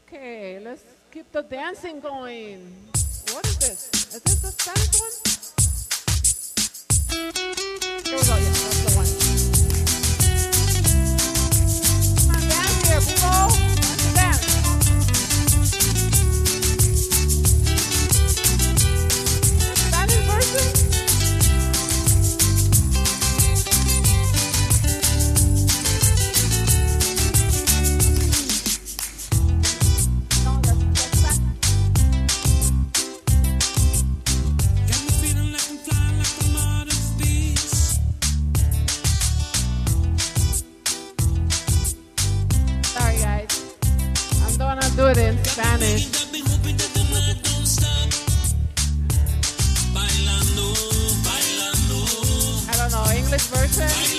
Okay, let's keep the dancing going. What is this? Is this the Spanish one? Here we go. Yeah, that's the one. Come on, dance here, people. Let's dance. The Spanish version? Do it in Spanish. I don't know, English version.